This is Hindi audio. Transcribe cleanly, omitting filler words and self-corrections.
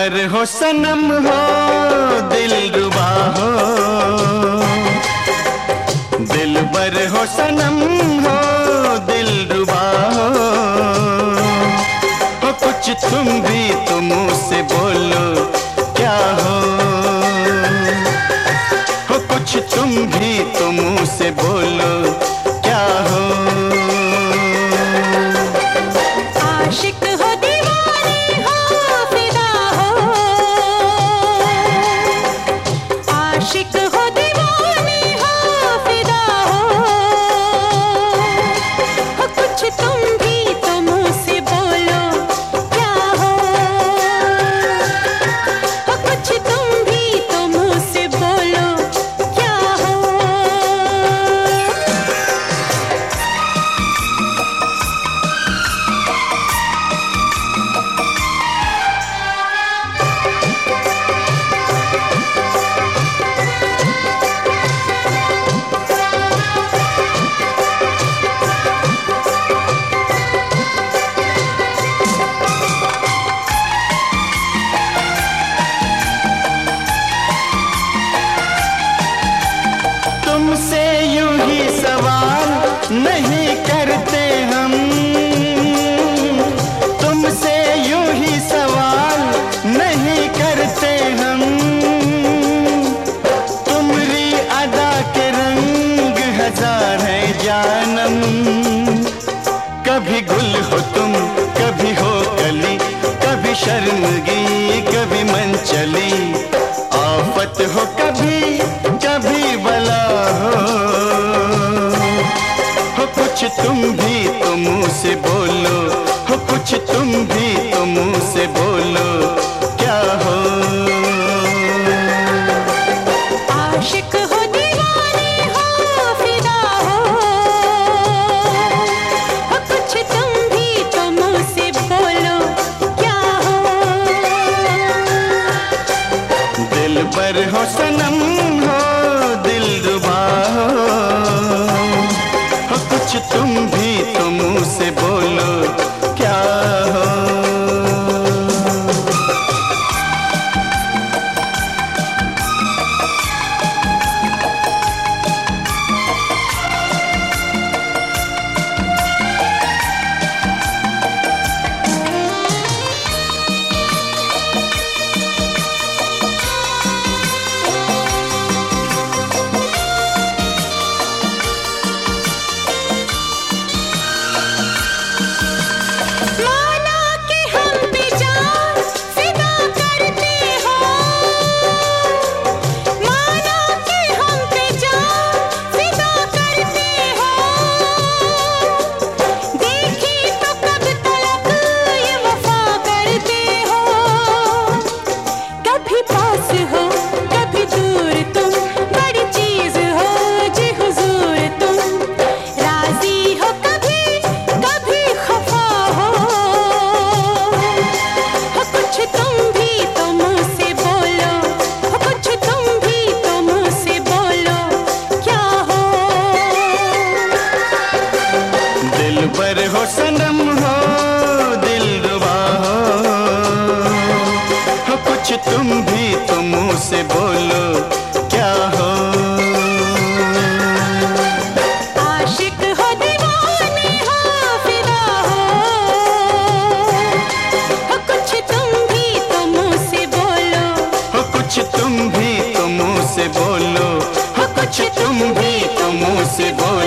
दिलबर हो सनम हो दिलरुबा हो, दिलबर हो सनम हो दिलरुबा हो कुछ तुम भी तो मुँह से बोलो क्या हो कुछ तुम भी तो मुँह से बोलो क्या हो। आशिक हो दीवानी हो फिदा हो, आशिक हो दीवानी हो फिदा हो कुछ तुम भी तो मुँह से बोलो क्या हो कुछ तुम भी तो मुँह से बोलो क्या हो। तुमसे यूं ही सवाल नहीं करते हम, तुमसे यूं ही सवाल नहीं करते हम, तुम्हारी अदा के रंग हजार है जानम, कभी गुल हो तुम कभी हो कली, कभी शर्मगी कभी मन चली, आफत हो कभी कभी बला हो कुछ तुम भी तो मुँह से बोलो हो कुछ तुम भी तो मुँह से बोलो क्या हो। आशिक हो दीवानी हो फिदा हो कुछ तुम भी तो मुँह से बोलो क्या हो। दिलबर हो सनम हो दिलरुबा हो कुछ तुम भी तो मुँह से बोलो क्या हो। दिलबर हो सनम हो दिलरुबा हो कुछ तुम भी तो मुँह से बोलो क्या हो। आशिक हो दीवानी हो फिदा हो कुछ तुम भी तो मुँह से बोलो हो कुछ तुम भी तो मुँह से बोलो हो कुछ तुम भी तो मुँह से बोलो।